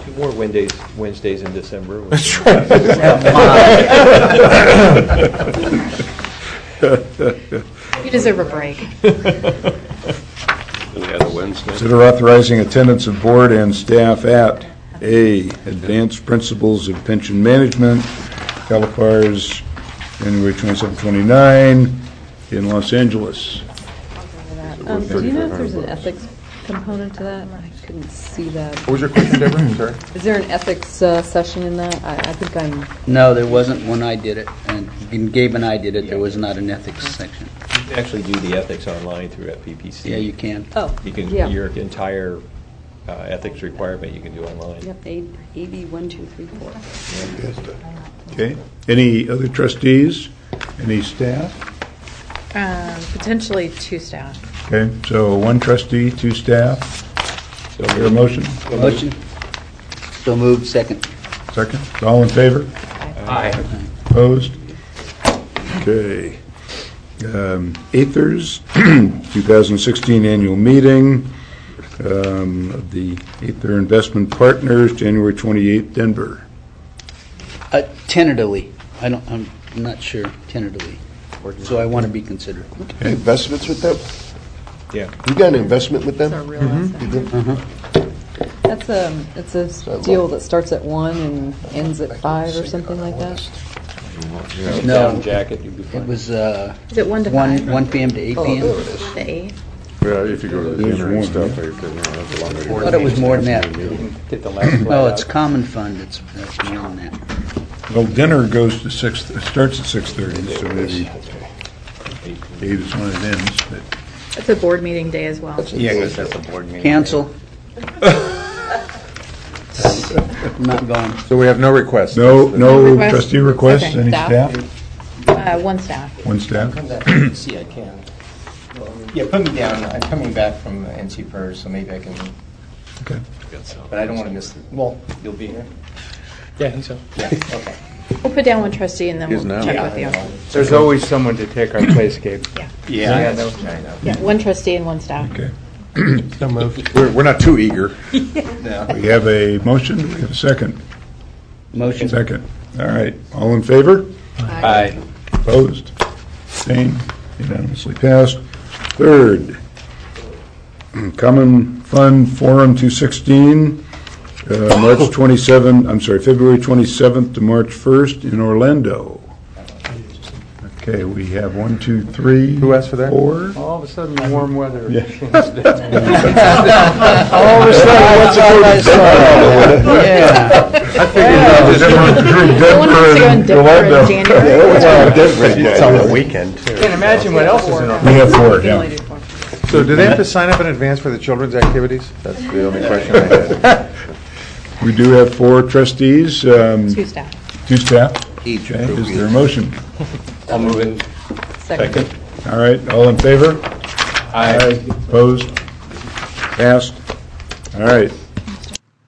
More Wednesdays in December. That's right. You deserve a break. Consider authorizing attendance of board and staff at A, Advanced Principles of Pension Management, Calipars, January 27, 29, in Los Angeles. Do you know if there's an ethics component to that? I couldn't see that. What was your question, Deborah? Sorry. Is there an ethics session in that? I think I'm... No, there wasn't when I did it, and when Gabe and I did it, there was not an ethics section. You can actually do the ethics online through FPPC. Yeah, you can. Oh, You can, yeah. your entire ethics requirement you can do online. Yep, AB 1234. Okay. Any other trustees? Any staff? Potentially 2 staff. Okay, so 1 trustee, 2 staff. So is there a motion? Motion. So moved, second. Second. All in favor? Aye. Opposed? Okay. Aethers, 2016 annual meeting of the Aether Investment Partners, January 28th, Denver. Tentatively. I'm not sure, tentatively. So I want to be considered. Investments with them? Yeah. You got an investment with them? It's our real asset. That's it's a deal that starts at 1 and ends at 5 or something like that. No, Down jacket, you'd be fine. it was Is it 1 to 5? 1 p.m. to 8 p.m. The 8? Yeah, if you go to the There's dinner and one, stuff, yeah. that's a long way to I go. thought it was more than that. Get the last No, flight it's out. common fund. It's more than that. Well, dinner goes to 6, it starts at 6:30, so maybe 8 is when it ends, but It's a board meeting day as well. Yeah, because that's a board meeting. Cancel. I'm not going. So we have no requests? no requests? trustee requests, Okay. any Staff? staff? 1 staff. 1 staff? See, I can. Yeah, put me down. I'm coming back from NC PERS, so maybe I can, Okay. but I don't want to miss, well, you'll be here? Yeah, I think so. Yeah, okay. We'll put down 1 trustee and then He's we'll now. check Yeah, with you. There's always someone to take our place, Gabe. Yeah, Yeah, I no. know. Yeah, 1 trustee and 1 staff. Okay. So moved. We're not too eager. No. We have a motion, do we have a second? Motion. Second. All right, all in favor? Aye. Opposed? Abstained? Unanimously passed. Third, Common Fund Forum 216, February 27th to March 1st in Orlando. Okay, we have 1, 2, 3. Who asked for that? 4. All of a sudden, warm weather. Yeah. All of a sudden, what's a good Yeah. No one wants to go in Denver in January. It's on the weekend, too. Can't imagine what else is in our... We have 4, yeah. So do they have to sign up in advance for the children's activities? That's the only question I had. We do have 4 trustees, 2 staff. 2 staff. Each. Okay, is there a motion? I'll move in. Second. All right, all in favor? Aye. Opposed? Passed. All right,